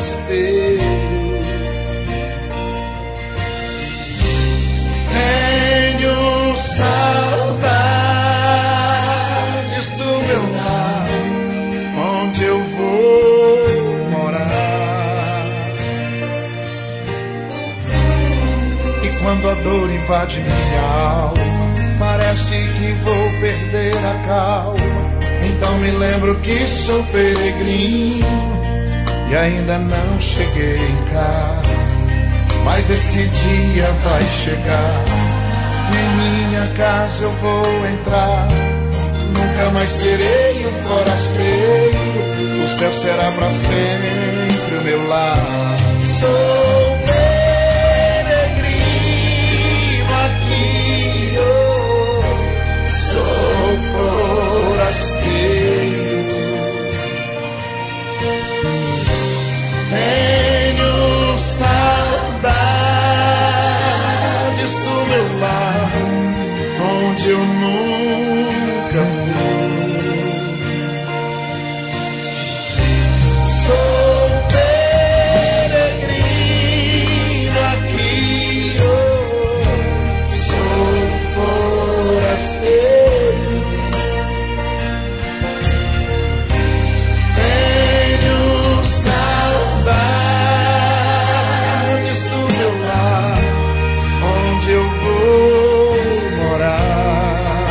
forasteiro. Tenho saudades do meu lar, onde eu vou morar. E quando a dor invade minha alma, parece que vou perder a calma. Então me lembro que sou peregrino e ainda não cheguei em casa. Mas esse dia vai chegar e em minha casa eu vou entrar. Nunca mais serei um forasteiro, o céu será pra sempre o meu lar. Sou peregrino aqui, sou forasteiro. Tenho saudades do meu lar, onde eu nunca fui. Sou peregrino aqui, sou forasteiro. Tenho saudades do meu lar, onde eu vou morar.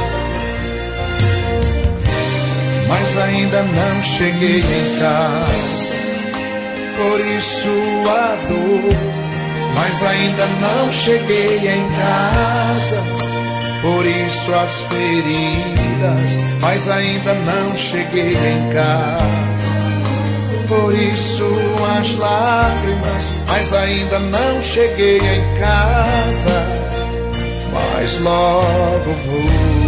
Mas ainda não cheguei em casa, por isso a dor. Mas ainda não cheguei em casa, por isso as feridas. Mas ainda não cheguei em casa, por isso as lágrimas. Mas ainda não cheguei em casa, mas logo vou.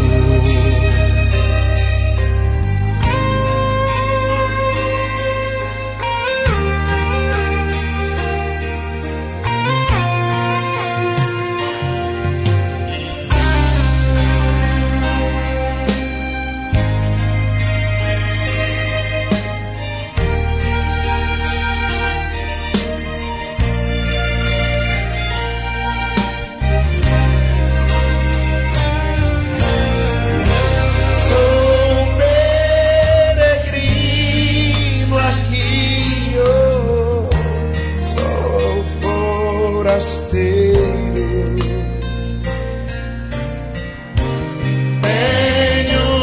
Tenho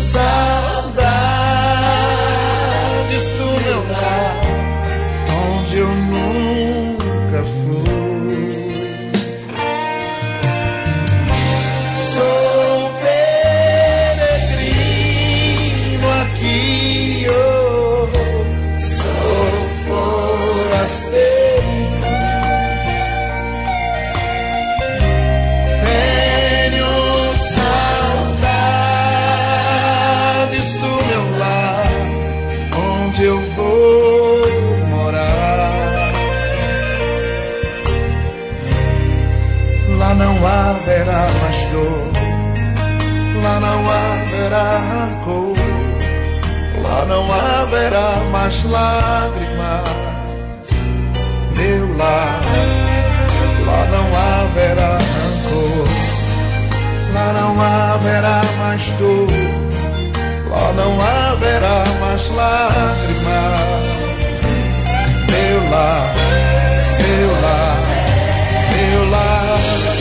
saudades do meu lar, onde eu nunca fui. Sou peregrino aqui, sou forasteiro. Eu vou morar. Lá não haverá mais dor, lá não haverá rancor, lá não haverá mais lágrimas. Meu lar, lá não haverá rancor, lá não haverá mais dor, lá não haverá mais lágrimas. Meu lar, meu lar, meu lar,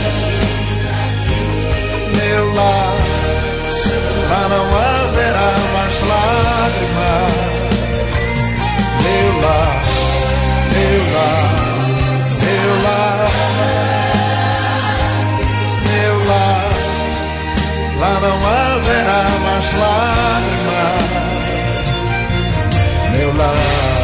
meu lar, lá não haverá mais lágrimas. Meu lar, meu lar, meu lar, meu lar, lá não haverá mais lágrimas. Meu lar.